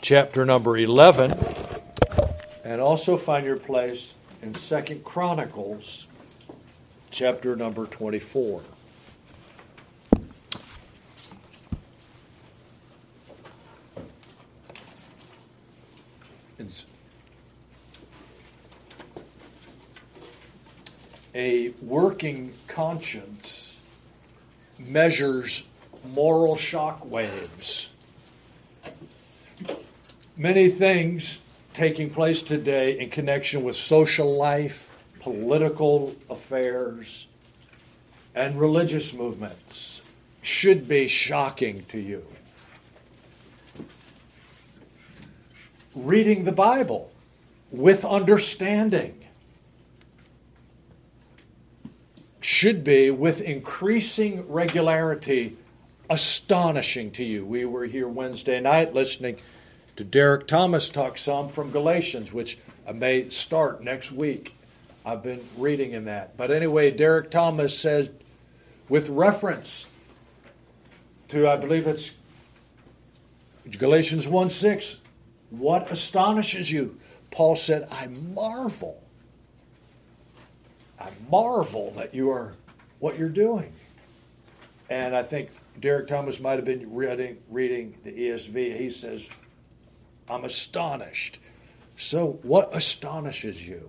chapter number 11, and also find your place in 2 Chronicles, chapter number 24. A working conscience measures moral shock waves. Many things taking place today in connection with social life, political affairs, and religious movements should be shocking to you. Reading the Bible with understanding should be, with increasing regularity, astonishing to you. We were here Wednesday night listening to Derek Thomas talk some from Galatians, which I may start next week. I've been reading in that. But anyway, Derek Thomas says, with reference to, I believe it's Galatians 1:6, what astonishes you? Paul said, I marvel that you are what you're doing. And I think Derek Thomas might have been reading the ESV. He says, I'm astonished. So what astonishes you?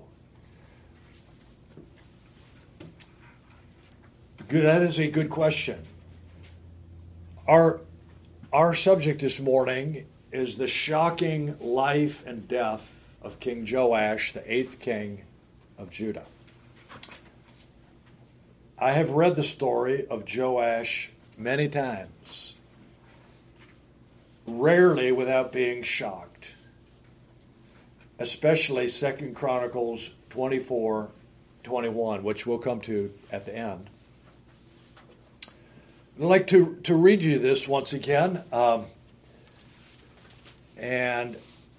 Good, that is a good question. Our subject this morning is the shocking life and death of King Joash, the 8th king of Judah. I have read the story of Joash many times, rarely without being shocked, especially 2 Chronicles 24:21, which we'll come to at the end. I'd like to read you this once again, and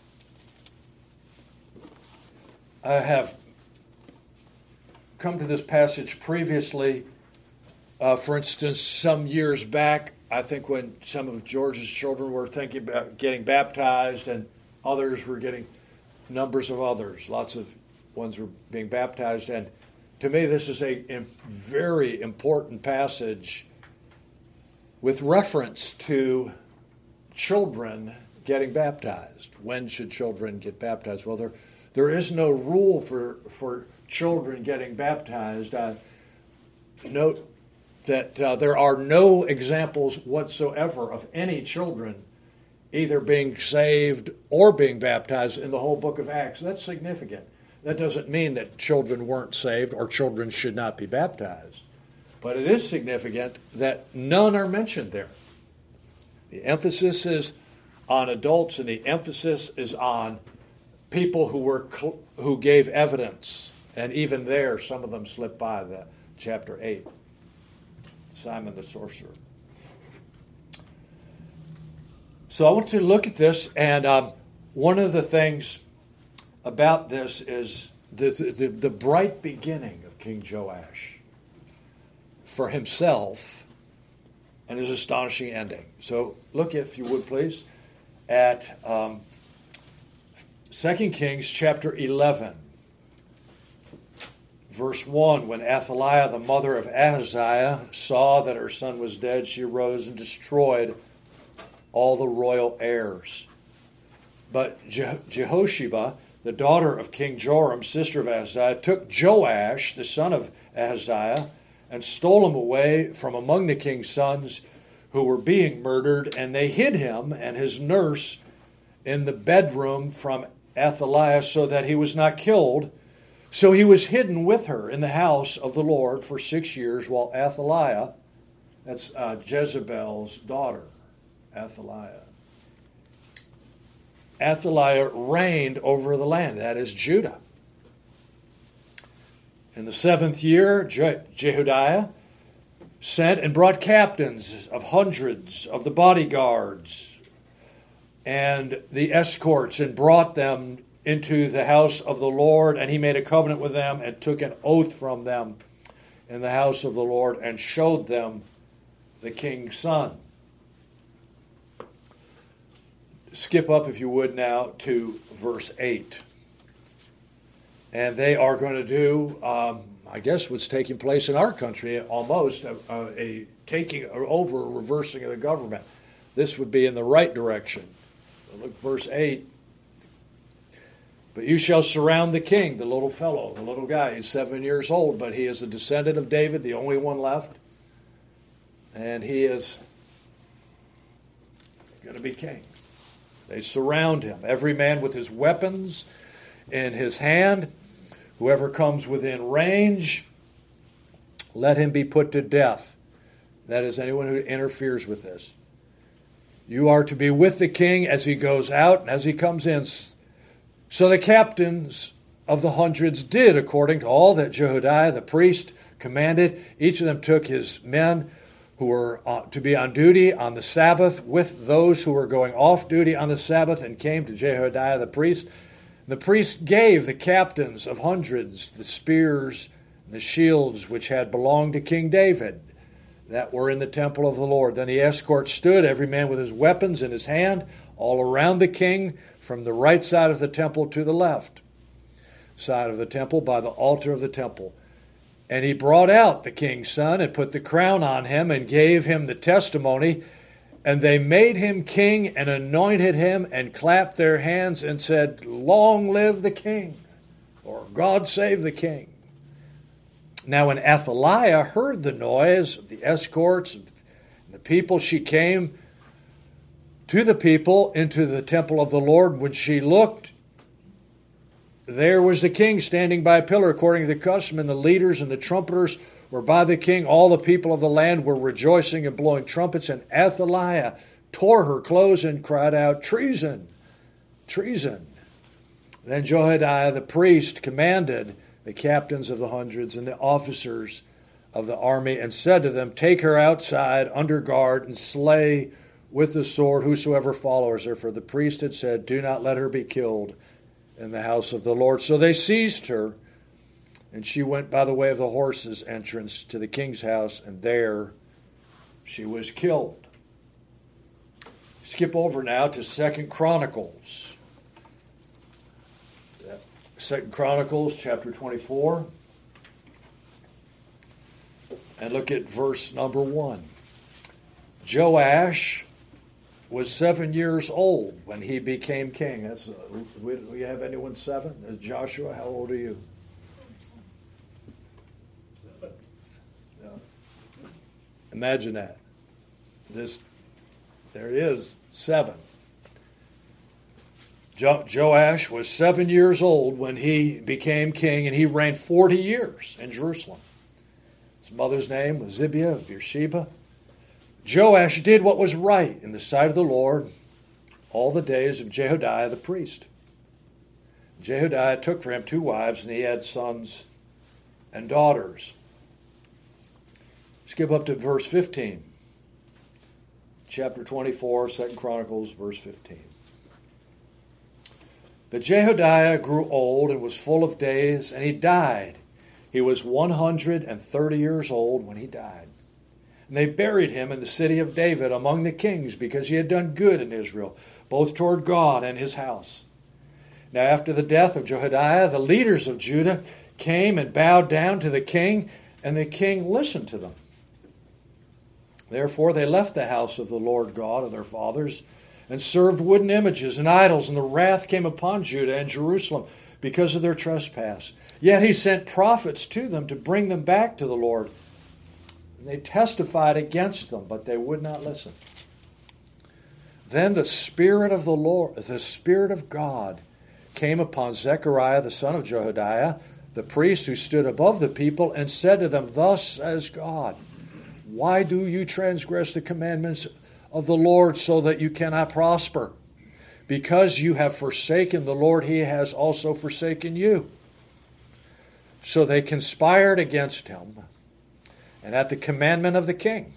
I have come to this passage previously. For instance, some years back, I think when some of George's children were thinking about getting baptized and others were getting numbers of others. Lots of ones were being baptized. And to me, this is a very important passage with reference to children getting baptized. When should children get baptized? Well, there is no rule for children getting baptized. Note that there are no examples whatsoever of any children either being saved or being baptized in the whole book of Acts. That's significant. That doesn't mean that children weren't saved or children should not be baptized. But it is significant that none are mentioned there. The emphasis is on adults, and the emphasis is on people who gave evidence. And even there, some of them slip by the chapter 8. Simon the sorcerer. So I want to look at this, and one of the things about this is the bright beginning of King Joash for himself and his astonishing ending. So look, if you would please, at 2 Kings chapter 11. Verse 1, when Athaliah, the mother of Ahaziah, saw that her son was dead, she arose and destroyed all the royal heirs. But Jehosheba, the daughter of King Joram, sister of Ahaziah, took Joash, the son of Ahaziah, and stole him away from among the king's sons who were being murdered, and they hid him and his nurse in the bedroom from Athaliah so that he was not killed. So he was hidden with her in the house of the Lord for 6 years, while Athaliah, that's Jezebel's daughter, Athaliah reigned over the land, that is Judah. In the 7th year, Jehoiada sent and brought captains of hundreds of the bodyguards and the escorts and brought them into the house of the Lord, and he made a covenant with them and took an oath from them in the house of the Lord and showed them the king's son. skip up, if you would, now to verse 8. And they are going to do, I guess, what's taking place in our country, almost a taking over, a reversing of the government. This would be in the right direction. Look, verse 8. But you shall surround the king, the little fellow, the little guy. He's 7 years old, but he is a descendant of David, the only one left. And he is going to be king. They surround him, every man with his weapons in his hand. Whoever comes within range, let him be put to death. That is, anyone who interferes with this. You are to be with the king as he goes out and as he comes in. So the captains of the hundreds did according to all that Jehoiada the priest commanded. Each of them took his men who were to be on duty on the Sabbath with those who were going off duty on the Sabbath, and came to Jehoiada the priest. The priest gave the captains of hundreds the spears and the shields which had belonged to King David, that were in the temple of the Lord. Then the escort stood, every man with his weapons in his hand, all around the king, from the right side of the temple to the left side of the temple, by the altar of the temple. And he brought out the king's son and put the crown on him and gave him the testimony. And they made him king and anointed him and clapped their hands and said, "Long live the king," or "God save the king." Now when Athaliah heard the noise of the escorts and the people, she came to the people into the temple of the Lord. When she looked, there was the king standing by a pillar according to the custom, and the leaders and the trumpeters were by the king. All the people of the land were rejoicing and blowing trumpets, and Athaliah tore her clothes and cried out, "Treason! Treason!" Then Jehoiada the priest commanded the captains of the hundreds and the officers of the army, and said to them, "Take her outside under guard and slay with the sword whosoever follows her." For the priest had said, "Do not let her be killed in the house of the Lord." So they seized her, and she went by the way of the horses' entrance to the king's house, and there she was killed. Skip over now to 2 Chronicles. 2 Chronicles chapter 24. And look at verse number 1. Joash was 7 years old when he became king. That's we have anyone 7? Joshua, how old are you? 7. Yeah. Imagine that. There he is, 7. Joash was 7 years old when he became king, and he reigned 40 years in Jerusalem. His mother's name was Zibiah of Beersheba. Joash did what was right in the sight of the Lord all the days of Jehoiada the priest. Jehoiada took for him 2 wives, and he had sons and daughters. Skip up to verse 15. Chapter 24, 2 Chronicles, verse 15. But Jehoiada grew old and was full of days, and he died. He was 130 years old when he died. And they buried him in the city of David among the kings, because he had done good in Israel, both toward God and his house. Now after the death of Jehoiada, the leaders of Judah came and bowed down to the king, and the king listened to them. Therefore they left the house of the Lord God of their fathers, and served wooden images and idols, and the wrath came upon Judah and Jerusalem because of their trespass. Yet he sent prophets to them to bring them back to the Lord. And they testified against them, but they would not listen. Then the Spirit of the Lord, the Spirit of God, came upon Zechariah the son of Jehoiada, the priest who stood above the people, and said to them, "Thus says God, why do you transgress the commandments of the Lord so that you cannot prosper? Because you have forsaken the Lord, he has also forsaken you." So they conspired against him, and at the commandment of the king,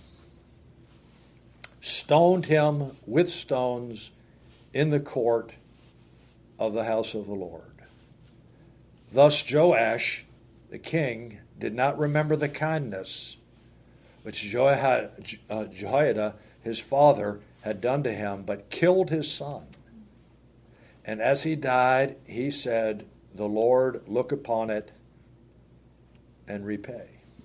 stoned him with stones in the court of the house of the Lord. Thus Joash, the king, did not remember the kindness which Jehoiada, his father, had done to him, but killed his son And as he died, he said, "The Lord look upon it and repay."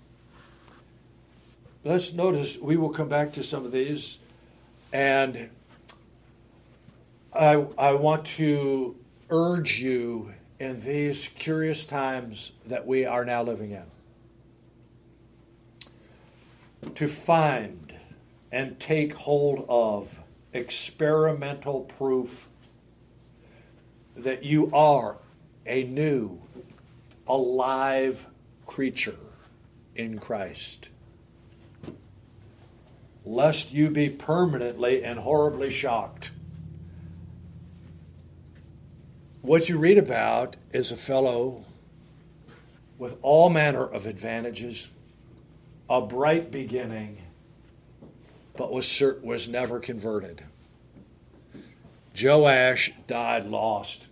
Let's notice, we will come back to some of these, and I want to urge you in these curious times that we are now living in to find and take hold of experimental proof that you are a new, alive creature in Christ, lest you be permanently and horribly shocked. What you read about is a fellow with all manner of advantages, a bright beginning, but was never converted. Joash died lost.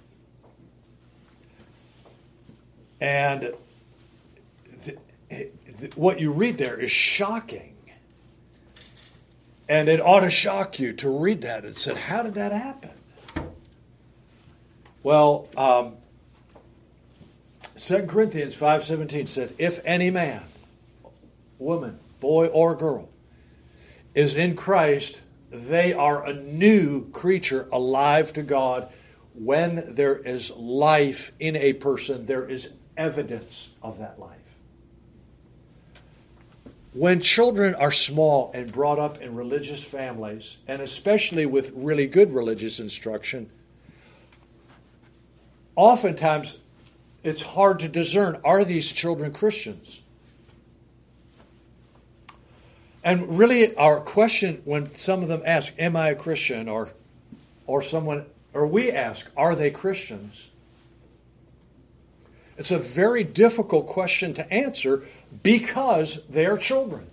And what you read there is shocking. And it ought to shock you to read that. It said, how did that happen? Well, 2 Corinthians 5:17 said, if any man, woman, boy, or girl is in Christ, they are a new creature, alive to God. When there is life in a person, there is evidence of that life. When children are small and brought up in religious families, and especially with really good religious instruction, oftentimes it's hard to discern, are these children Christians? And really our question when some of them ask, am I a Christian? Or we ask, are they Christians? It's a very difficult question to answer because they are children.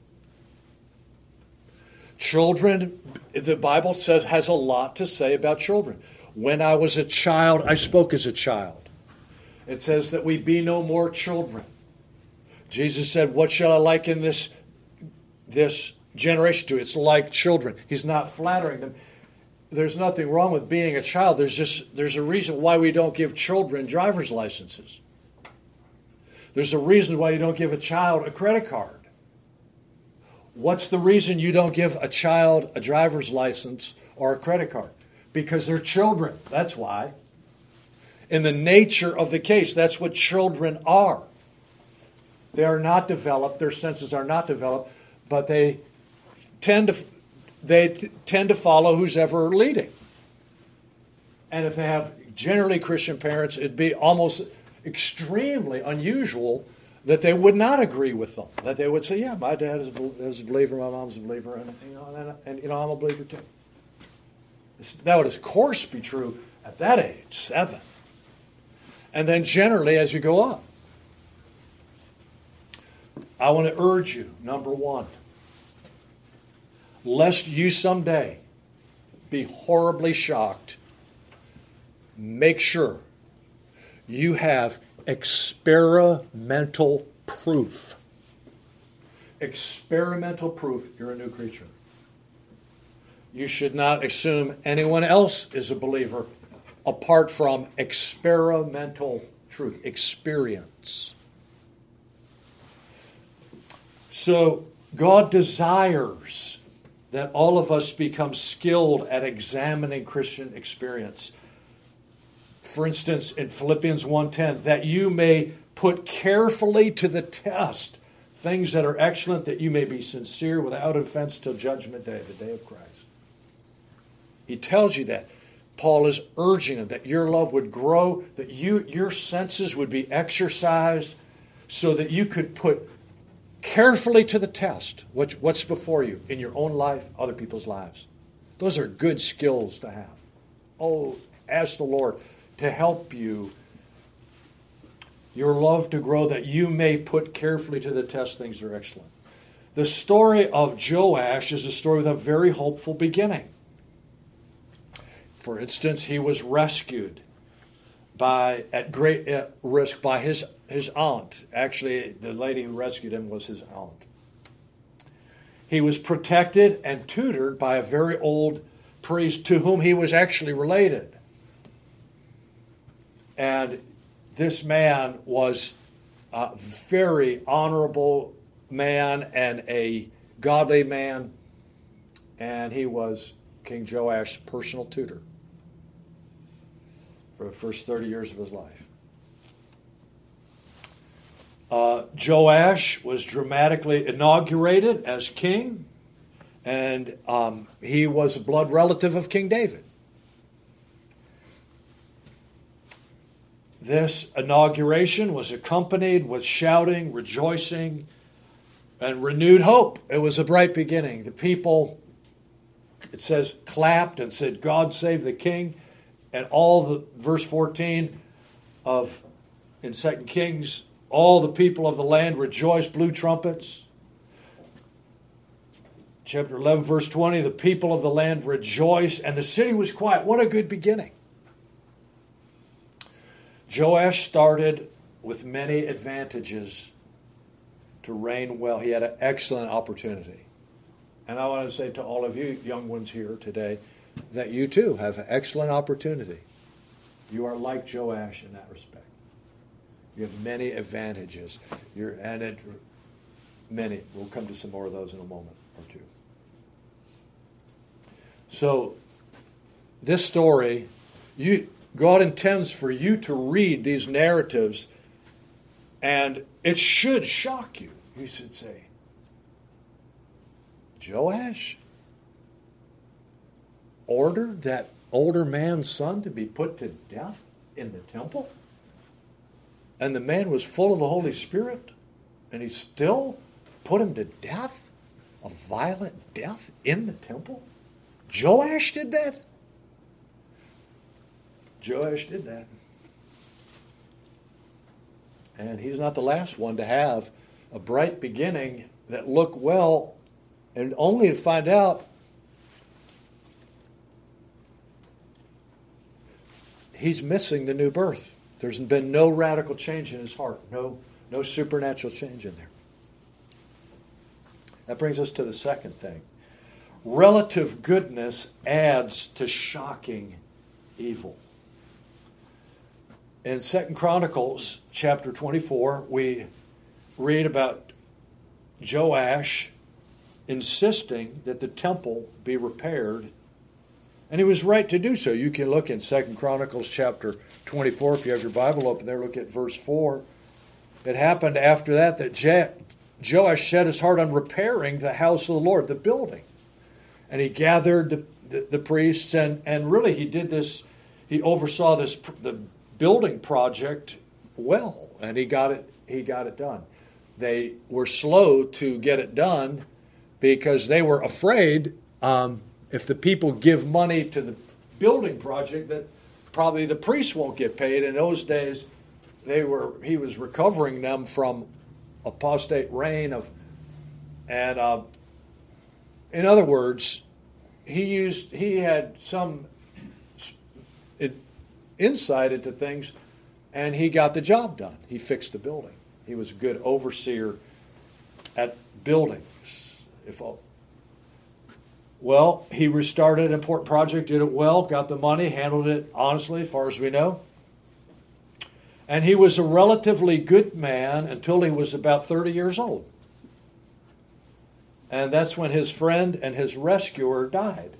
Children, the Bible says, has a lot to say about children. When I was a child, I spoke as a child. It says that we be no more children. Jesus said, what shall I liken this generation to? It's like children. He's not flattering them. There's nothing wrong with being a child. There's a reason why we don't give children driver's licenses. There's a reason why you don't give a child a credit card. What's the reason you don't give a child a driver's license or a credit card? Because they're children. That's why. In the nature of the case, that's what children are. They are not developed. Their senses are not developed, but they tend to follow who's ever leading. And if they have generally Christian parents, it'd be almost extremely unusual that they would not agree with them. That they would say, yeah, my dad is a believer, my mom's a believer, and I'm a believer too. That would, of course, be true at that age, 7. And then generally as you go up. I want to urge you, number 1, lest you someday be horribly shocked, make sure you have experimental proof. Experimental proof you're a new creature. You should not assume anyone else is a believer apart from experimental truth, experience. So God desires that all of us become skilled at examining Christian experience. For instance, in Philippians 1:10, that you may put carefully to the test things that are excellent, that you may be sincere without offense till judgment day, the day of Christ. He tells you that. Paul is urging them that your love would grow, that your senses would be exercised so that you could put carefully to the test what's before you in your own life, other people's lives. Those are good skills to have. Oh, ask the Lord to help you, your love to grow, that you may put carefully to the test things that are excellent. The story of Joash is a story with a very hopeful beginning. For instance, he was rescued at great risk by his aunt. Actually, the lady who rescued him was his aunt. He was protected and tutored by a very old priest to whom he was actually related. And this man was a very honorable man and a godly man, and he was King Joash's personal tutor for the first 30 years of his life. Joash was dramatically inaugurated as king, and he was a blood relative of King David. This inauguration was accompanied with shouting, rejoicing, and renewed hope. It was a bright beginning. The people, it says, clapped and said, "God save the king." And all the, verse 14 of, in 2 Kings, all the people of the land rejoiced, blew trumpets. Chapter 11, verse 20, the people of the land rejoiced, and the city was quiet. What a good beginning. Joash started with many advantages to reign well. He had an excellent opportunity. And I want to say to all of you young ones here today that you too have an excellent opportunity. You are like Joash in that respect. You have many advantages. Many. We'll come to some more of those in a moment or two. So, this story, God intends for you to read these narratives, and it should shock you. You should say, Joash ordered that older man's son to be put to death in the temple? And the man was full of the Holy Spirit, and he still put him to death? A violent death in the temple? Joash did that? Joash did that. And he's not the last one to have a bright beginning that looked well, and only to find out he's missing the new birth. There's been no radical change in his heart, no supernatural change in there. That brings us to the second thing. Relative goodness adds to shocking evil. In 2 Chronicles chapter 24, we read about Joash insisting that the temple be repaired, and he was right to do so. You can look in 2 Chronicles chapter 24, if you have your Bible open there, look at verse 4. It happened after that Joash set his heart on repairing the house of the Lord, the building. And he gathered the priests, and really he did this, he oversaw the building project well, and he got it done. They were slow to get it done because they were afraid if the people give money to the building project that probably the priests won't get paid. In those days, he was recovering them from apostate reign in other words, he had some insight into things, and he got the job done. He fixed the building. He was a good overseer at buildings. Well, he restarted an important project, did it well, got the money, handled it honestly, as far as we know. And he was a relatively good man until he was about 30 years old. And that's when his friend and his rescuer died.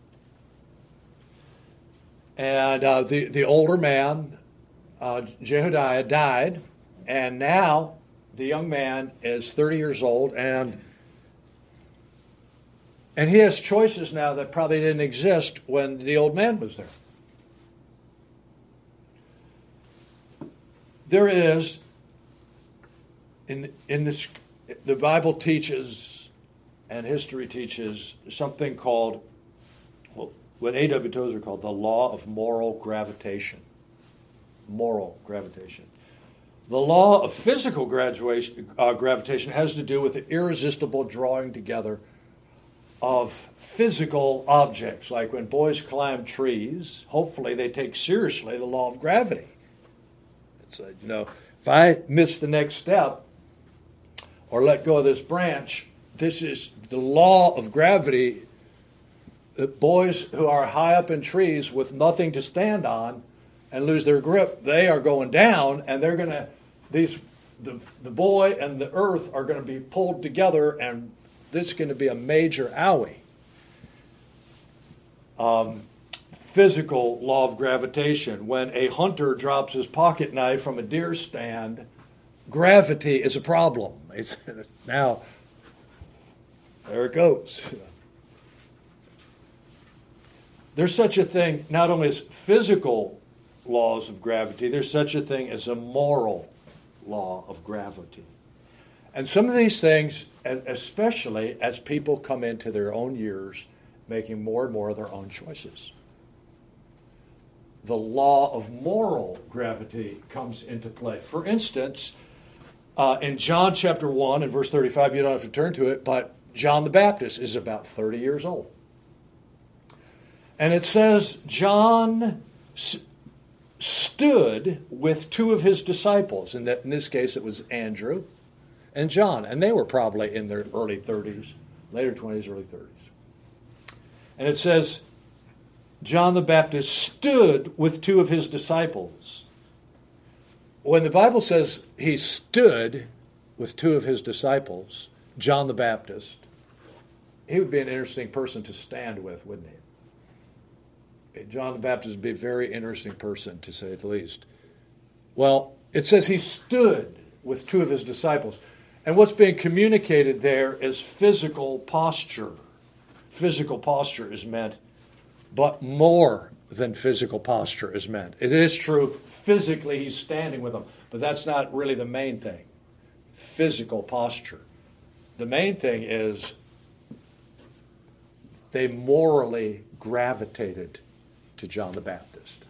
And the older man, Jehoiada, died. And now the young man is 30 years old. And he has choices now that probably didn't exist when the old man was there. There is, in this, the Bible teaches and history teaches something called, what A.W. Tozer called the law of moral gravitation. Moral gravitation. The law of physical gravitation has to do with the irresistible drawing together of physical objects. Like when boys climb trees, hopefully they take seriously the law of gravity. It's if I miss the next step or let go of this branch, this is the law of gravity. That boys who are high up in trees with nothing to stand on and lose their grip, they are going down, and they're going to, the boy and the earth are going to be pulled together, and this is going to be a major owie. Physical law of gravitation. When a hunter drops his pocket knife from a deer stand, gravity is a problem. Now, there it goes. There's such a thing, not only as physical laws of gravity, there's such a thing as a moral law of gravity. And some of these things, especially as people come into their own years, making more and more of their own choices. The law of moral gravity comes into play. For instance, in John chapter 1 and verse 35, you don't have to turn to it, but John the Baptist is about 30 years old. And it says, John stood with two of his disciples. In this case, it was Andrew and John. And they were probably in their early 30s, later 20s, early 30s. And it says, John the Baptist stood with two of his disciples. When the Bible says he stood with two of his disciples, John the Baptist, he would be an interesting person to stand with, wouldn't he? John the Baptist would be a very interesting person, to say the least. Well, it says he stood with two of his disciples. And what's being communicated there is physical posture. Physical posture is meant, but more than physical posture is meant. It is true, physically he's standing with them, but that's not really the main thing. Physical posture. The main thing is they morally gravitated to John the Baptist.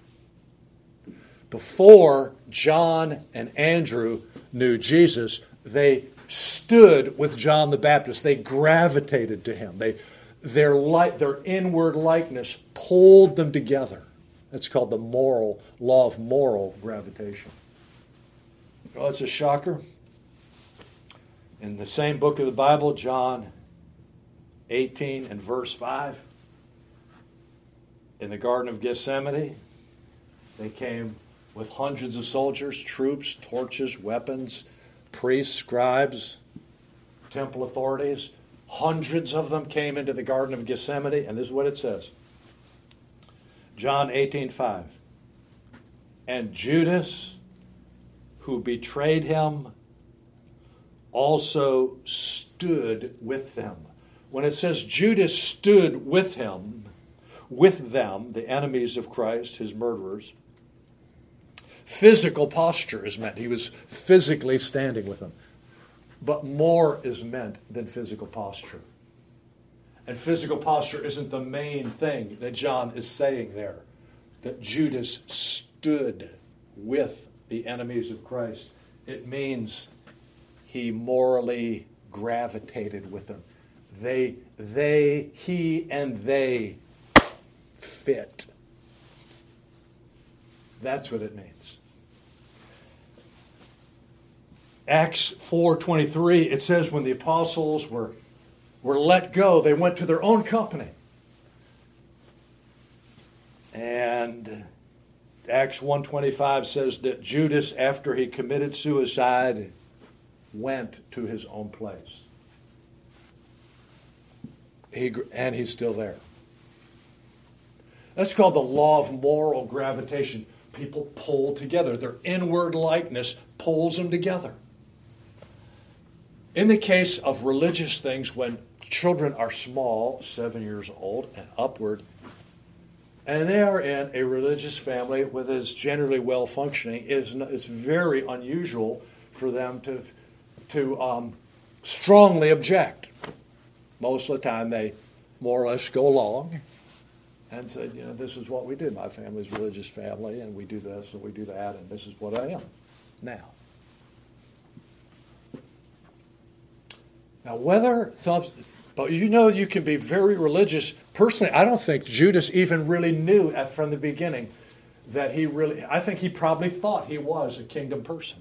Before John and Andrew knew Jesus, they stood with John the Baptist. They gravitated to him. Their inward likeness pulled them together. That's called the law of moral gravitation. Well, it's a shocker. In the same book of the Bible, John 18 and verse 5, in the Garden of Gethsemane, they came with hundreds of soldiers, troops, torches, weapons, priests, scribes, temple authorities. Hundreds of them came into the Garden of Gethsemane, and this is what it says. John 18:5. And Judas, who betrayed him, also stood with them. When it says Judas stood with him, with them, the enemies of Christ, his murderers, physical posture is meant. He was physically standing with them. But more is meant than physical posture. And physical posture isn't the main thing that John is saying there. That Judas stood with the enemies of Christ. It means he morally gravitated with them. He and they fit. That's what it means. Acts 4:23, it says when the apostles were let go, they went to their own company. And Acts 1:25 says that Judas, after he committed suicide, went to his own place. And he's still there. That's called the law of moral gravitation. People pull together. Their inward likeness pulls them together. In the case of religious things, when children are small, 7 years old and upward, and they are in a religious family that is generally well functioning, it's very unusual for them to strongly object. Most of the time, they more or less go along and say, this is what we do. My family's a religious family, and we do this and we do that, and this is what I am now. Now, but you can be very religious. Personally, I don't think Judas even really knew from the beginning that I think he probably thought he was a kingdom person.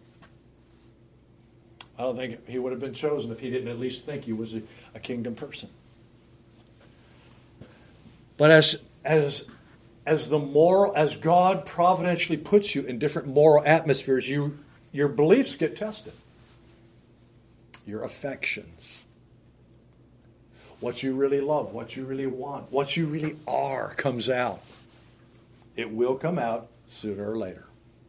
I don't think he would have been chosen if he didn't at least think he was a kingdom person. But as as God providentially puts you in different moral atmospheres, your beliefs get tested. Your affections. What you really love, what you really want, what you really are comes out. It will come out sooner or later.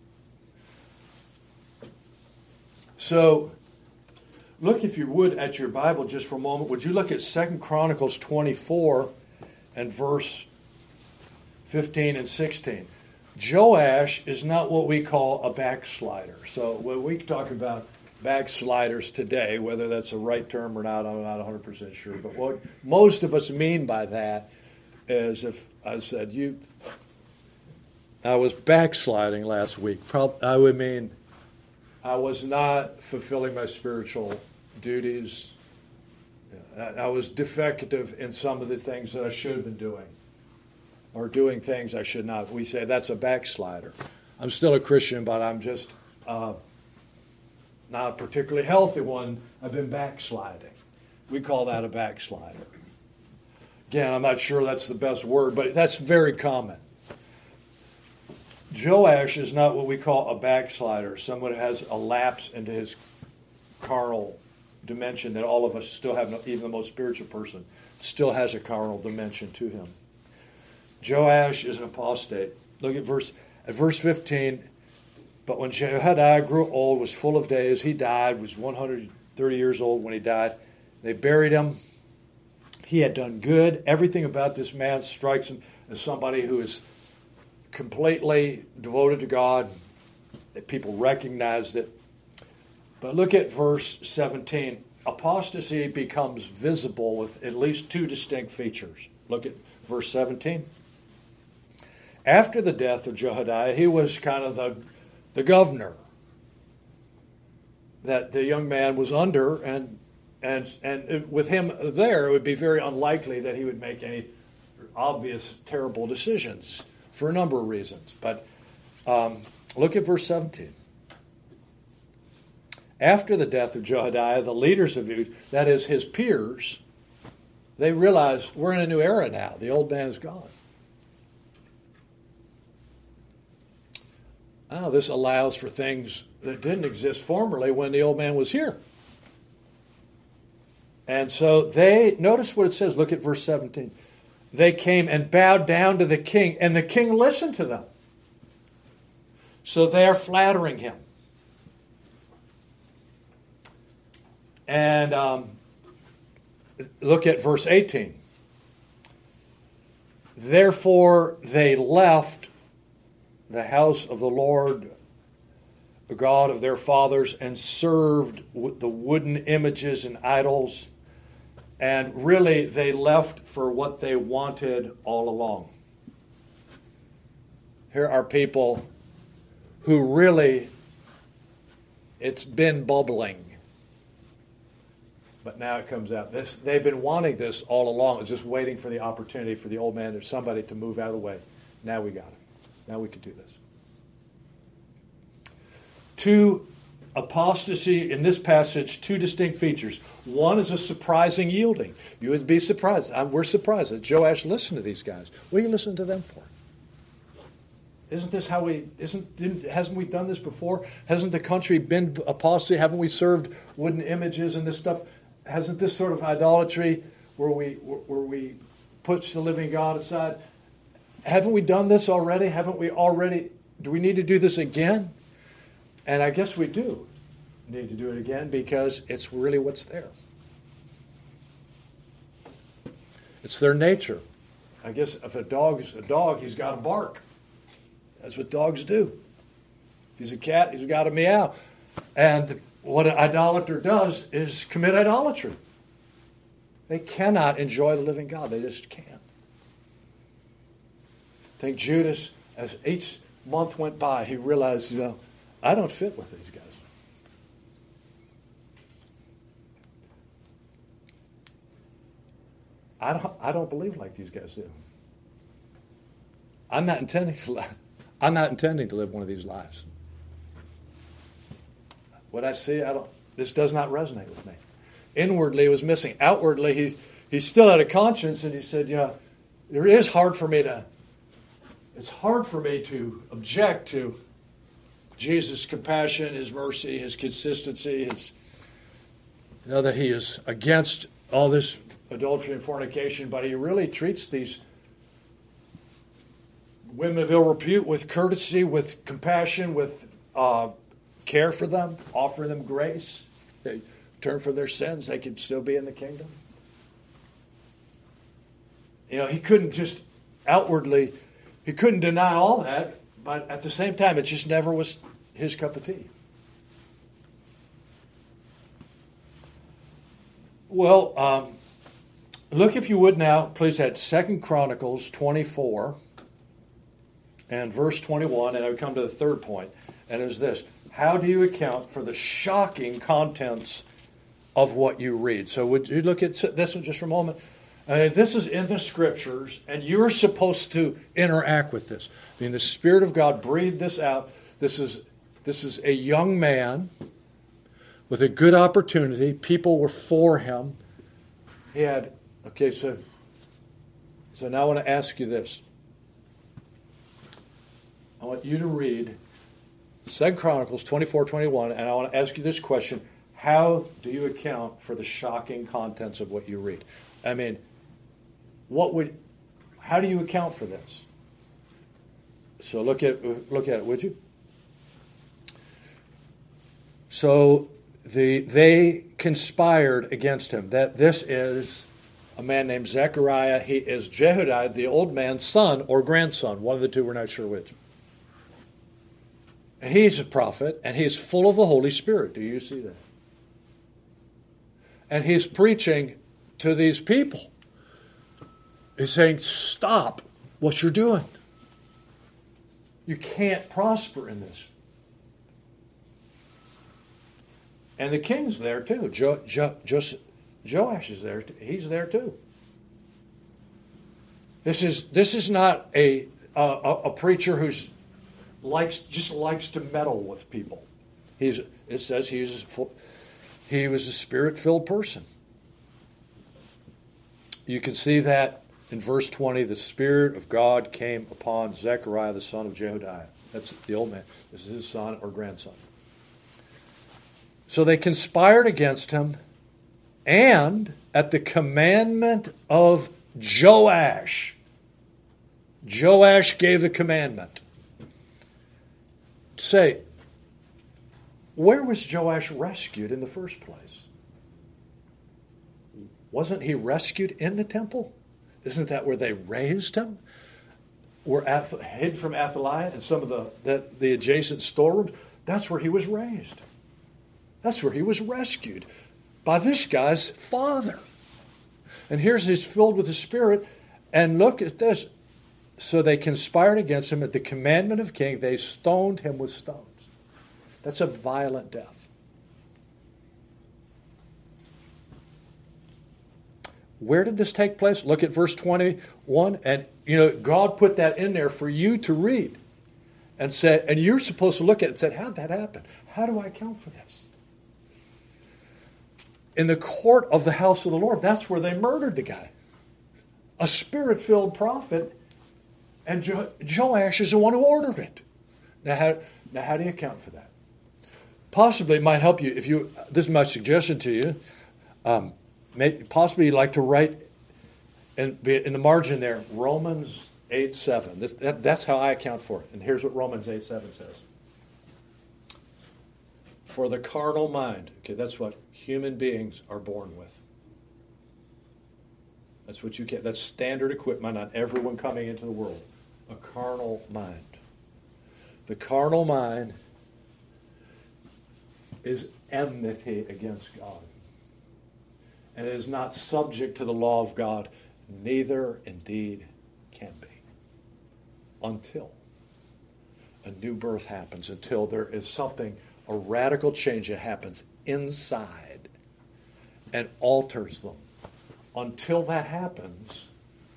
So, look, if you would, at your Bible just for a moment. Would you look at 2 Chronicles 24 and verse 15 and 16. Joash is not what we call a backslider. So when we talk about backsliders today, whether that's a right term or not, I'm not 100% sure. But what most of us mean by that is, if I said, I was backsliding last week, I would mean I was not fulfilling my spiritual duties. I was defective in some of the things that I should have been doing, or doing things I should not. We say that's a backslider. I'm still a Christian, but I'm just not a particularly healthy one. I've been backsliding. We call that a backslider. Again, I'm not sure that's the best word, but that's very common. Joash is not what we call a backslider, someone who has a lapse into his carnal dimension that all of us still have. Even the most spiritual person still has a carnal dimension to him. Joash is an apostate. Look at verse 15. But when Jehodiah grew old, was full of days, he died, was 130 years old when he died. They buried him. He had done good. Everything about this man strikes him as somebody who is completely devoted to God. People recognized it. But look at verse 17. Apostasy becomes visible with at least two distinct features. Look at verse 17. After the death of Jehodiah, he was kind of the governor that the young man was under, and with him there, it would be very unlikely that he would make any obvious terrible decisions for a number of reasons. But look at verse 17. After the death of Jehodiah, the leaders of Judah, that is his peers, they realize we're in a new era now. The old man's gone. Oh, this allows for things that didn't exist formerly when the old man was here. And so they, notice what it says, look at verse 17. They came and bowed down to the king, and the king listened to them. So they are flattering him. And look at verse 18. Therefore they left the house of the Lord, the God of their fathers, and served the wooden images and idols. And really, they left for what they wanted all along. Here are people who really, it's been bubbling. But now it comes out. They've been wanting this all along. It's just waiting for the opportunity for the old man or somebody to move out of the way. Now we got it. Now we can do this. Two, apostasy in this passage, two distinct features. One is a surprising yielding. You would be surprised. We're surprised that Joash listened to these guys. What are you listening to them for? Isn't this how hasn't we done this before? Hasn't the country been apostasy? Haven't we served wooden images and this stuff? Hasn't this sort of idolatry where we put the living God aside? Haven't we done this already? Do we need to do this again? And I guess we do need to do it again because it's really what's there. It's their nature. I guess if a dog's a dog, he's got to bark. That's what dogs do. If he's a cat, he's got to meow. And what an idolater does is commit idolatry. They cannot enjoy the living God. They just can't. I think Judas, as each month went by, he realized, I don't fit with these guys. I don't believe like these guys do. I'm not intending to live one of these lives. What I see, this does not resonate with me. Inwardly, it was missing. Outwardly, he still had a conscience, and he said, it is hard for me to it's hard for me to object to Jesus' compassion, his mercy, his consistency, that he is against all this adultery and fornication, but he really treats these women of ill repute with courtesy, with compassion, with care for them, offering them grace. They turn from their sins, they could still be in the kingdom. He couldn't just outwardly, he couldn't deny all that, but at the same time, it just never was his cup of tea. Well, look, if you would now, please, at 2 Chronicles 24 and verse 21, and I would come to the third point, and it is this. How do you account for the shocking contents of what you read? So would you look at this one just for a moment? This is in the Scriptures, and you're supposed to interact with this. I mean, the Spirit of God breathed this out. This is a young man with a good opportunity. People were for him. He had, so now I want to ask you this. I want you to read 2 Chronicles 24:21, and I want to ask you this question. How do you account for the shocking contents of what you read? I mean, how do you account for this? So look at it, would you? So they conspired against him. That this is a man named Zechariah. He is Jehudi, the old man's son or grandson. One of the two, we're not sure which. And he's a prophet, and he's full of the Holy Spirit. Do you see that? And he's preaching to these people. He's saying, stop what you're doing. You can't prosper in this. And the king's there too. Joash is there. He's there too. This is not a preacher who's just likes to meddle with people. It says he was a Spirit-filled person. You can see that in verse 20. The Spirit of God came upon Zechariah, the son of Jehudi. That's the old man. This is his son or grandson. So they conspired against him, and at the commandment of Joash gave the commandment. Say, where was Joash rescued in the first place? Wasn't he rescued in the temple? Isn't that where they raised him? Hid from Athaliah and some of the adjacent storerooms? That's where he was raised. That's where he was rescued by this guy's father. And he's filled with the Spirit. And look at this. So they conspired against him at the commandment of king. They stoned him with stones. That's a violent death. Where did this take place? Look at verse 21. And, God put that in there for you to read. And you're supposed to look at it and say, how'd that happen? How do I account for this? In the court of the house of the Lord, that's where they murdered the guy. A Spirit-filled prophet, and Joash is the one who ordered it. Now how do you account for that? Possibly it might help you this is my suggestion to you. Possibly you'd like to write in the margin there, Romans 8:7. That's how I account for it. And here's what Romans 8:7 says. For the carnal mind, that's what human beings are born with. That's what you get. That's standard equipment on everyone coming into the world. A carnal mind. The carnal mind is enmity against God. And it is not subject to the law of God, neither indeed can be. Until a new birth happens, until there is a radical change that happens inside and alters them. Until that happens,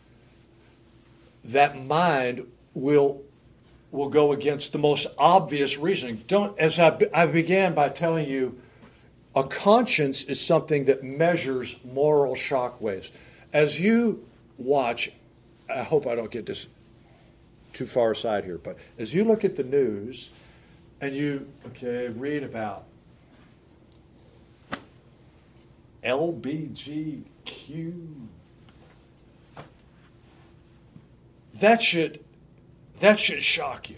that mind will go against the most obvious reasoning. As I began by telling you, a conscience is something that measures moral shock waves. As you watch, I hope I don't get this too far aside here. But as you look at the news and you read about LBGQ, that should shock you.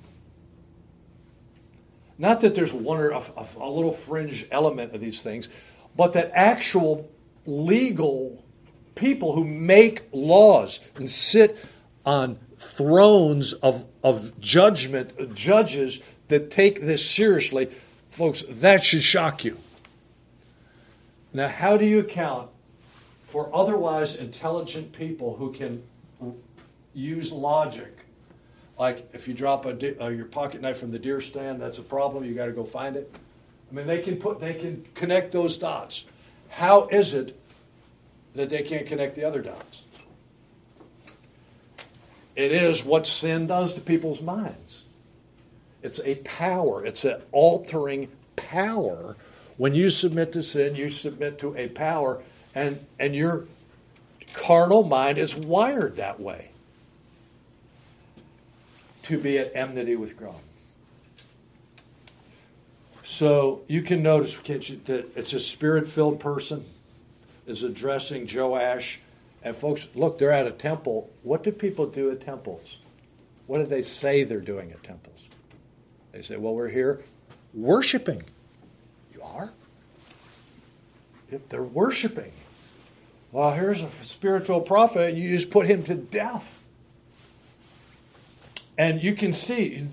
Not that there's one or a little fringe element of these things, but that actual legal people who make laws and sit on thrones of judgment, judges that take this seriously, folks, that should shock you. Now, how do you account for otherwise intelligent people who can use logic? Like if you drop your pocket knife from the deer stand, that's a problem. You got to go find it. I mean, they can connect those dots. How is it that they can't connect the other dots? It is what sin does to people's minds. It's a power. It's an altering power. When you submit to sin, you submit to a power, and your carnal mind is wired that way, to be at enmity with God. So you can notice that it's a spirit-filled person is addressing Joash. And folks, look, they're at a temple. What do people do at temples? What do they say they're doing at temples? They say, well, we're here worshiping. You are? They're worshiping. Well, here's a spirit-filled prophet, and you just put him to death. And you can see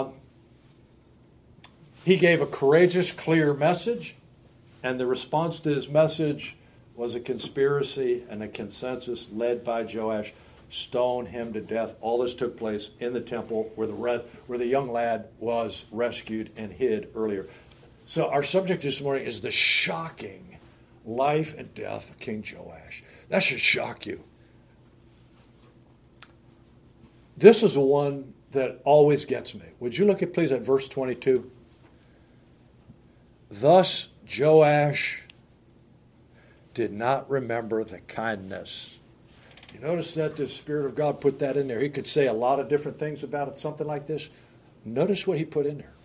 he gave a courageous, clear message, and the response to his message was a conspiracy and a consensus led by Joash. Stone him to death. All this took place in the temple where the young lad was rescued and hid earlier. So our subject this morning is the shocking life and death of King Joash. That should shock you. This is the one that always gets me. Would you look at, please, at verse 22? Thus Joash did not remember the kindness. You notice that the Spirit of God put that in there. He could say a lot of different things about it, something like this. Notice what he put in there.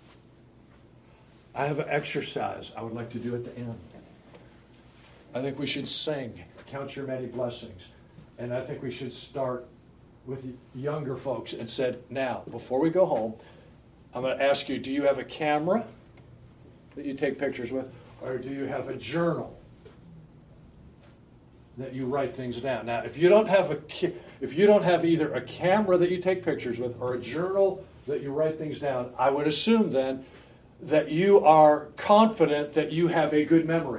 I have an exercise I would like to do at the end. I think we should sing, Count Your Many Blessings. And I think we should start with younger folks and said, now, before we go home, I'm going to ask you, do you have a camera that you take pictures with, or do you have a journal that you write things down? Now, if you don't have either a camera that you take pictures with or a journal that you write things down, I would assume then that you are confident that you have a good memory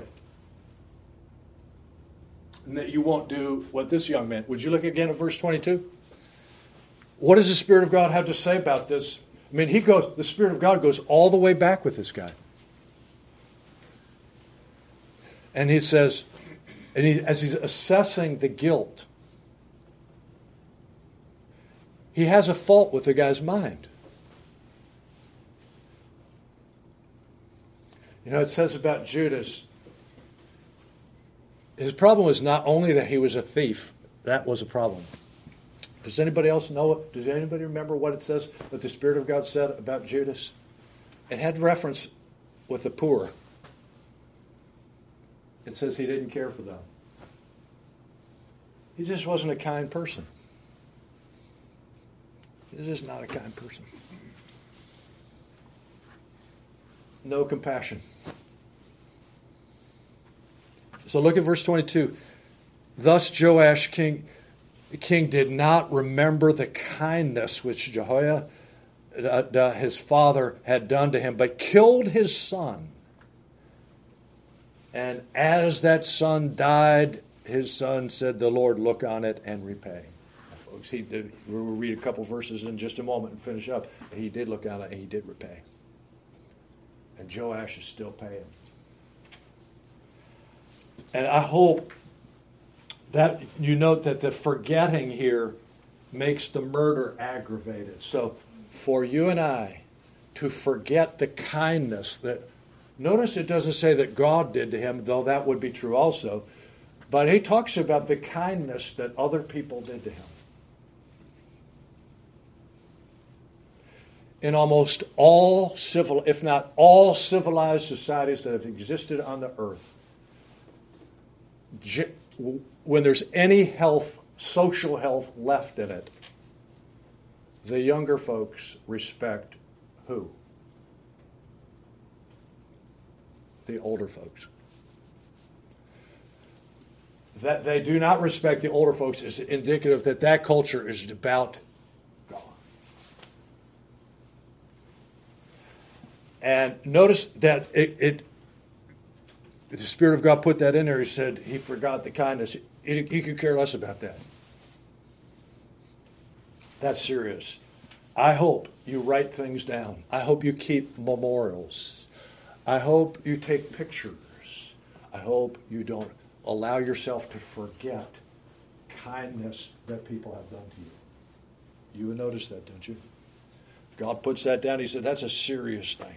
and that you won't do what this young man. Would you look again at verse 22? What does the Spirit of God have to say about this? I mean, the Spirit of God goes all the way back with this guy. And he says, as he's assessing the guilt, he has a fault with the guy's mind. You know, it says about Judas, his problem was not only that he was a thief, that was a problem. Does anybody else know it? Does anybody remember what it says, what the Spirit of God said about Judas? It had reference with the poor. It says he didn't care for them. He just wasn't a kind person. He's just not a kind person. No compassion. So look at verse 22. Thus Joash, the king did not remember the kindness which Jehoiada, his father, had done to him, but killed his son. And as that son died, his son said, the Lord look on it and repay. Now, folks, we'll read a couple verses in just a moment and finish up. And he did look on it and he did repay. And Joash is still paying. And I hope that you note that the forgetting here makes the murder aggravated. So for you and I to forget the kindness that, notice it doesn't say that God did to him, though that would be true also. But he talks about the kindness that other people did to him. in almost all civil, if not all civilized societies that have existed on the earth, when there's any health, social health left in it, the younger folks respect who? The older folks. That they do not respect the older folks is indicative that that culture is about gone. And notice that the Spirit of God put that in there. He said he forgot the kindness. He could care less about that. That's serious. I hope you write things down. I hope you keep memorials. I hope you take pictures. I hope you don't allow yourself to forget kindness that people have done to you. You would notice that, don't you? God puts that down. He said that's a serious thing.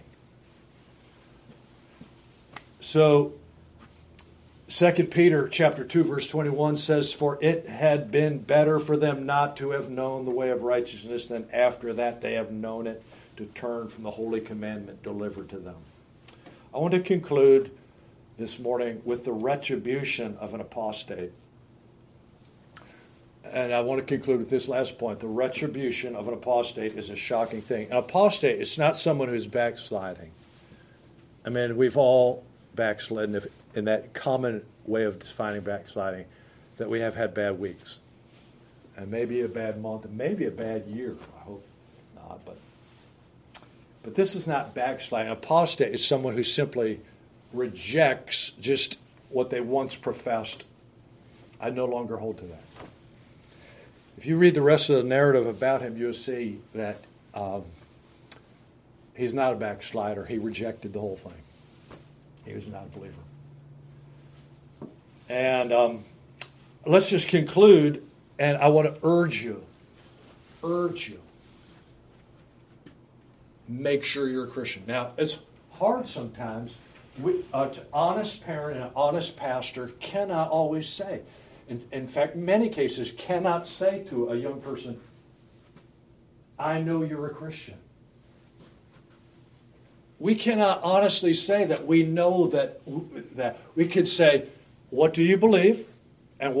So 2 Peter chapter 2, verse 21 says, "For it had been better for them not to have known the way of righteousness than after that they have known it, to turn from the holy commandment delivered to them." I want to conclude this morning with the retribution of an apostate. And I want to conclude with this last point. The retribution of an apostate is a shocking thing. An apostate is not someone who's backsliding. I mean, we've all backslidden in that common way of defining backsliding, that we have had bad weeks. And maybe a bad month, and maybe a bad year. I hope not. But this is not backsliding. Apostate is someone who simply rejects just what they once professed. I no longer hold to that. If you read the rest of the narrative about him, you'll see that he's not a backslider. He rejected the whole thing. He was not a believer. And let's just conclude, and I want to urge you, make sure you're a Christian. Now, it's hard sometimes. An honest parent and an honest pastor cannot always say. In fact, many cases cannot say to a young person, "I know you're a Christian." We cannot honestly say that we know that we could say, "What do you believe? And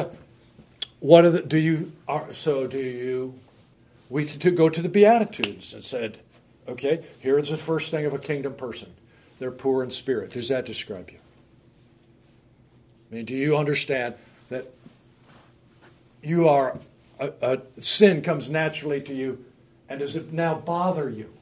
we could go to the Beatitudes and said, okay, here's the first thing of a kingdom person. They're poor in spirit. Does that describe you? I mean, do you understand that you are, sin comes naturally to you, and does it now bother you?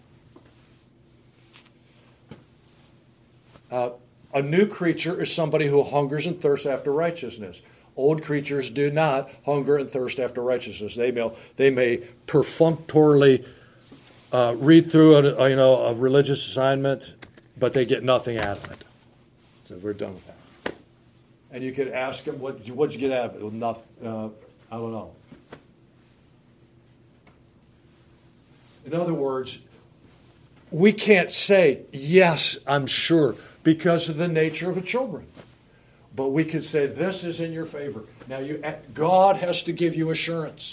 A new creature is somebody who hungers and thirsts after righteousness. Old creatures do not hunger and thirst after righteousness. They may perfunctorily read through a religious assignment, but they get nothing out of it. So we're done with that. And you could ask them, what'd you get out of it? Well, nothing. I don't know. In other words, we can't say, yes, I'm sure, because of the nature of the children. But we could say, this is in your favor. Now, God has to give you assurance.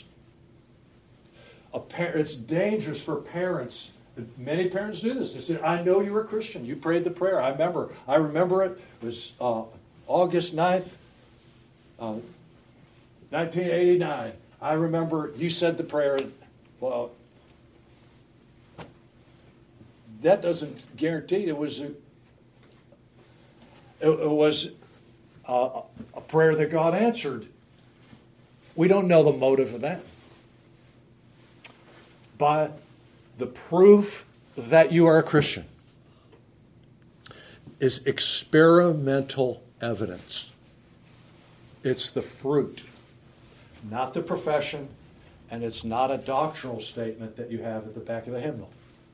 It's dangerous for parents. Many parents do this. They say, I know you're a Christian. You prayed the prayer. I remember it. It was August 9th, 1989. I remember you said the prayer. Well, that doesn't guarantee it was a prayer that God answered. We don't know the motive of that. By the proof that you are a Christian is experimental evidence. It's the fruit, not the profession, and it's not a doctrinal statement that you have at the back of the hymnal.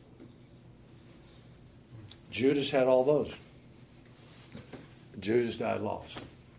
Judas had all those. Judas died lost.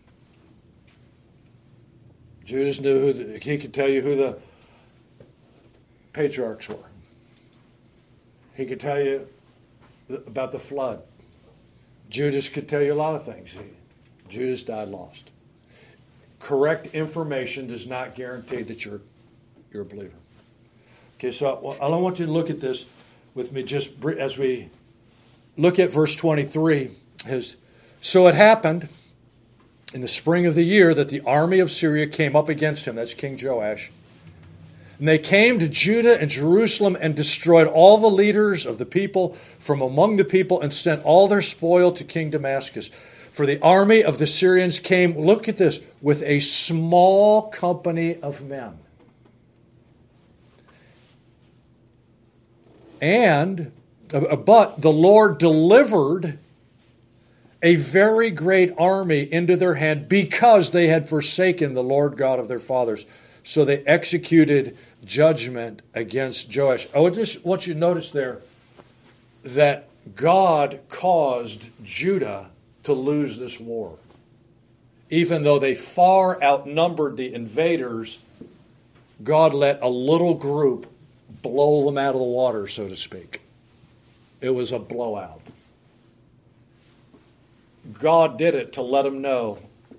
Judas knew he could tell you who the patriarchs were. He could tell you about the flood. Judas could tell you a lot of things. Judas died lost. Correct information does not guarantee that you're a believer. Okay, so I want you to look at this. with me just as we look at verse 23. So it happened in the spring of the year that the army of Syria came up against him. That's King Joash. And they came to Judah and Jerusalem and destroyed all the leaders of the people from among the people and sent all their spoil to King Damascus. For the army of the Syrians came, look at this, with a small company of men. But the Lord delivered a very great army into their hand because they had forsaken the Lord God of their fathers. So they executed judgment against Joash. I just want you to notice there that God caused Judah to lose this war. Even though they far outnumbered the invaders, God let a little group blow them out of the water, so to speak. It was a blowout. God did it to let them know,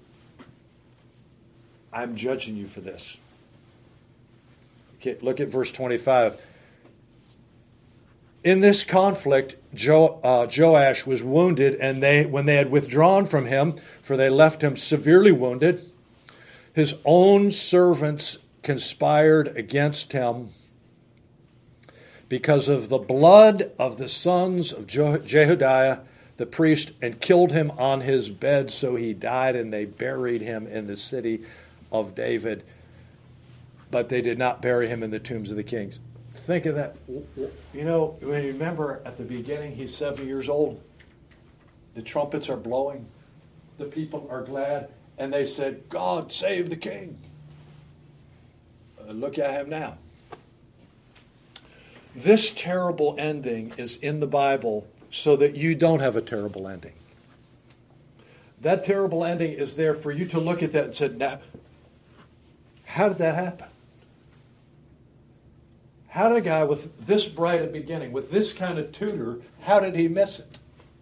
I'm judging you for this. Okay, look at verse 25. In this conflict, Joash was wounded, and when they had withdrawn from him, for they left him severely wounded, his own servants conspired against him because of the blood of the sons of Jehoiada the priest, and killed him on his bed, so he died, and they buried him in the city of David. But they did not bury him in the tombs of the kings. Think of that. You know, when you remember at the beginning, he's 7 years old. The trumpets are blowing. The people are glad. And they said, God, save the king. Look at him now. This terrible ending is in the Bible so that you don't have a terrible ending. That terrible ending is there for you to look at that and say, now, how did that happen? How did a guy with this bright a beginning, with this kind of tutor, how did he miss it?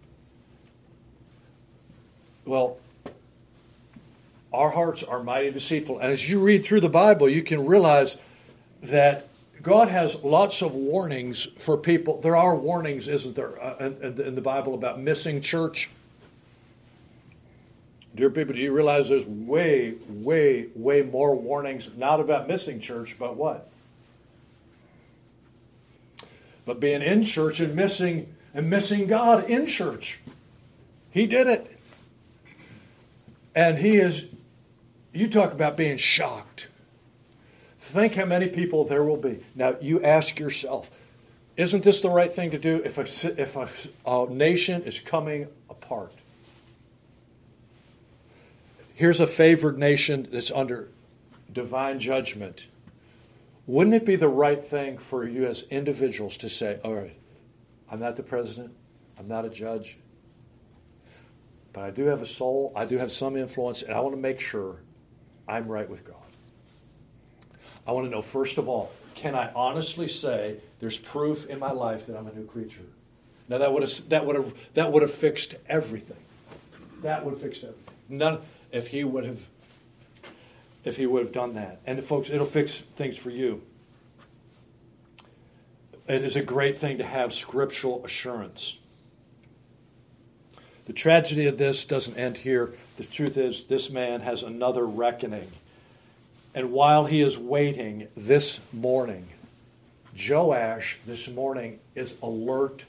Well, our hearts are mighty deceitful. And as you read through the Bible, you can realize that God has lots of warnings for people. There are warnings, isn't there, in the Bible about missing church? Dear people, do you realize there's way, way, way more warnings, not about missing church, but what? But being in church and missing God in church. He did it. And he is, you talk about being shocked. Think how many people there will be. Now, you ask yourself, isn't this the right thing to do if a nation is coming apart? Here's a favored nation that's under divine judgment. Wouldn't it be the right thing for you as individuals to say, all right, I'm not the president, I'm not a judge, but I do have a soul, I do have some influence, and I want to make sure I'm right with God. I want to know, first of all, can I honestly say there's proof in my life that I'm a new creature? Now that would have fixed everything. That would have fixed everything. If he would have done that. And folks, it'll fix things for you. It is a great thing to have scriptural assurance. The tragedy of this doesn't end here. The truth is, this man has another reckoning. And while he is waiting this morning, Joash this morning is alert.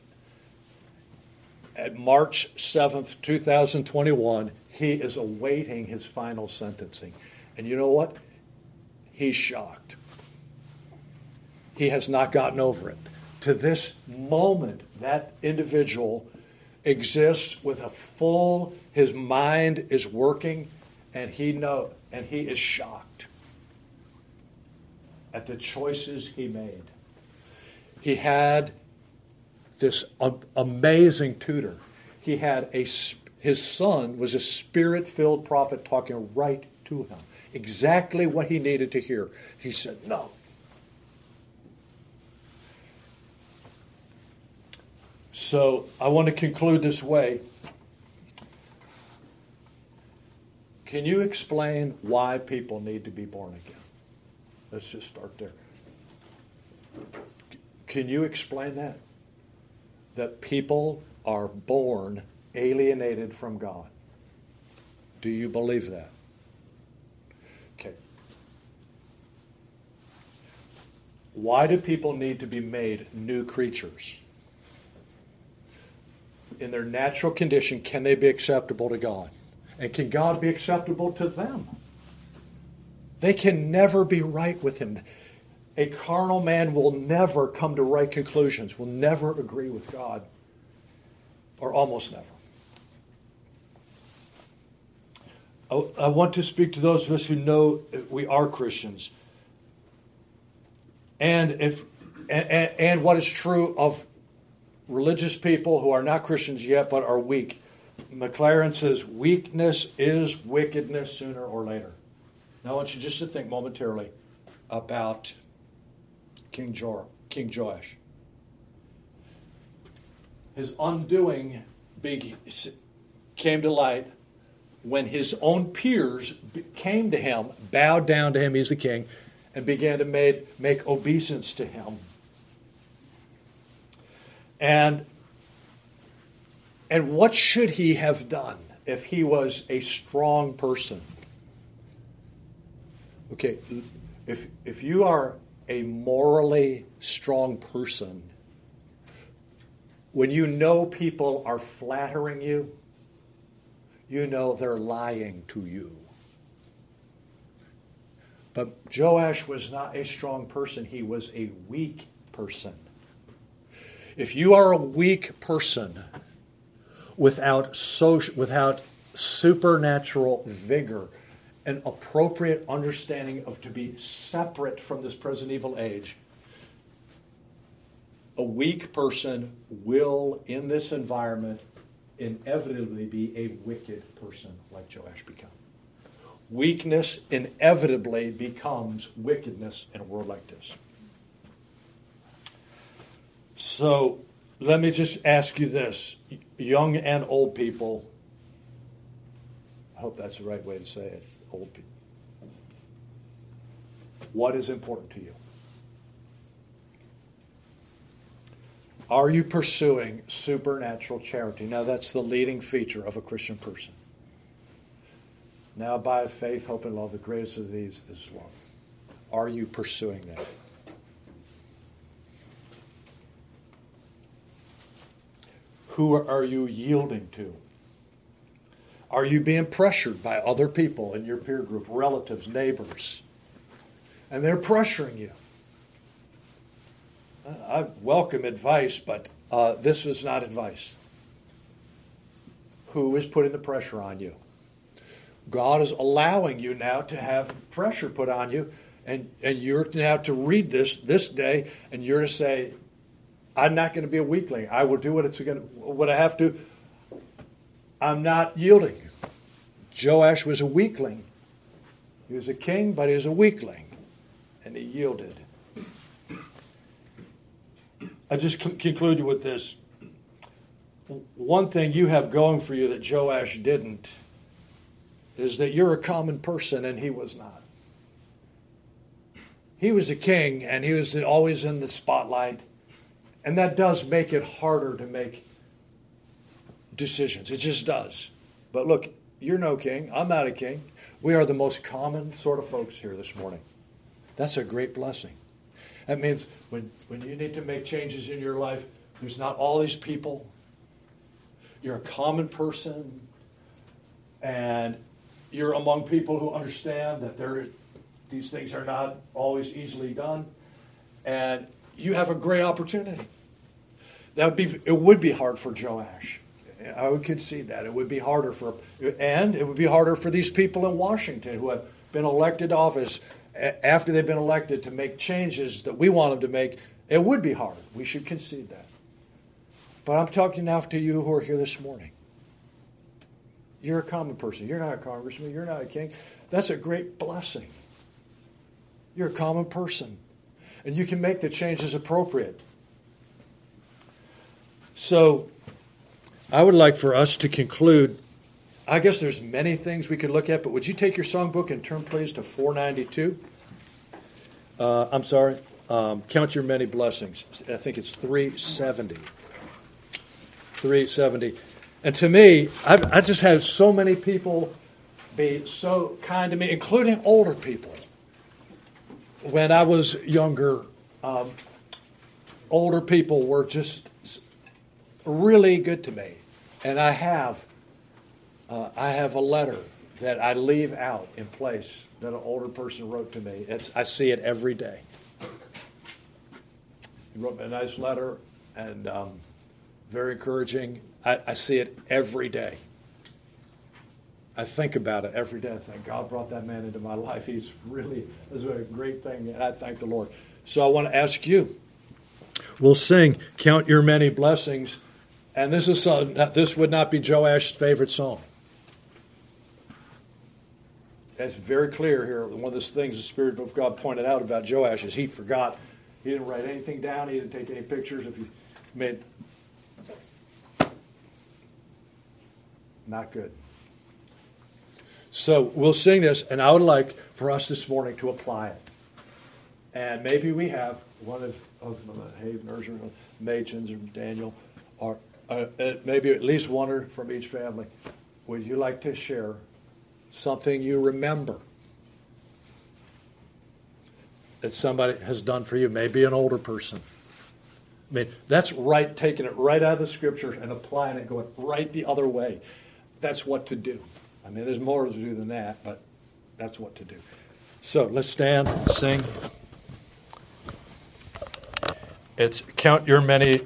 At March 7th, 2021, he is awaiting his final sentencing. And you know what? He's shocked. He has not gotten over it. To this moment, that individual exists with his mind is working, and he is shocked at the choices he made. He had this amazing tutor. He had his son was a spirit-filled prophet talking right to him. Exactly what he needed to hear. He said, no. So I want to conclude this way. Can you explain why people need to be born again? Let's just start there. Can you explain that? that people are born alienated from God. Do you believe that? Okay. Why do people need to be made new creatures? In their natural condition, can they be acceptable to God? And can God be acceptable to them? They can never be right with Him. A carnal man will never come to right conclusions, will never agree with God, or almost never. I want to speak to those of us who know we are Christians. And what is true of religious people who are not Christians yet but are weak. McLaren says, weakness is wickedness sooner or later. Now I want you just to think momentarily about King Joash. His undoing came to light when his own peers came to him, bowed down to him, he's the king, and began to make obeisance to him. And what should he have done if he was a strong person? Okay, if you are a morally strong person, when you know people are flattering you, you know they're lying to you. But Joash was not a strong person. He was a weak person. If you are a weak person without supernatural vigor and appropriate understanding of to be separate from this present evil age, a weak person will, in this environment, inevitably be a wicked person like Joash became. Weakness inevitably becomes wickedness in a world like this. So let me just ask you this, young and old people. I hope that's the right way to say it, old people. What is important to you? Are you pursuing supernatural charity? Now, that's the leading feature of a Christian person. Now, by faith, hope, and love, the greatest of these is love. Are you pursuing that? Who are you yielding to? Are you being pressured by other people in your peer group, relatives, neighbors? And they're pressuring you. I welcome advice, but this is not advice. Who is putting the pressure on you? God is allowing you now to have pressure put on you, and you're now to read this day, and you're to say, I'm not going to be a weakling. I will do what I have to. I'm not yielding. Joash was a weakling. He was a king, but he was a weakling, and he yielded. I just conclude with this. One thing you have going for you that Joash didn't is that you're a common person and he was not. He was a king and he was always in the spotlight, and that does make it harder to make decisions. It just does. But look, you're no king. I'm not a king. We are the most common sort of folks here this morning. That's a great blessing. That means when you need to make changes in your life, there's not all these people. You're a common person, and you're among people who understand that these things are not always easily done, and you have a great opportunity. It would be hard for Joash. I would concede that. It would be harder for these people in Washington who have been elected to office after they've been elected to make changes that we want them to make. It would be hard. We should concede that. But I'm talking now to you who are here this morning. You're a common person. You're not a congressman. You're not a king. That's a great blessing. You're a common person. And you can make the changes appropriate. So I would like for us to conclude. I guess there's many things we could look at, but would you take your songbook and turn, please, to 492? Count Your Many Blessings. I think it's 370. 370. And to me, I just had so many people be so kind to me, including older people. When I was younger, older people were just really good to me. And I have a letter that I leave out in place that an older person wrote to me. I see it every day. He wrote me a nice letter, and very encouraging. I see it every day. I think about it every day. I think, God brought that man into my life. This is a great thing, and I thank the Lord. So I want to ask you. We'll sing "Count Your Many Blessings," and this would not be Joash's favorite song. It's very clear here. One of the things the Spirit of God pointed out about Joash is he forgot. He didn't write anything down. He didn't take any pictures. If he made not good. So we'll sing this, and I would like for us this morning to apply it. And maybe we have one of Haveners or Machins or Daniel, or maybe at least one from each family. Would you like to share something you remember that somebody has done for you? Maybe an older person. I mean, that's right, taking it right out of the Scriptures and applying it, going right the other way. That's what to do. I mean, there's more to do than that, but that's what to do. So let's stand and sing. It's "Count Your Many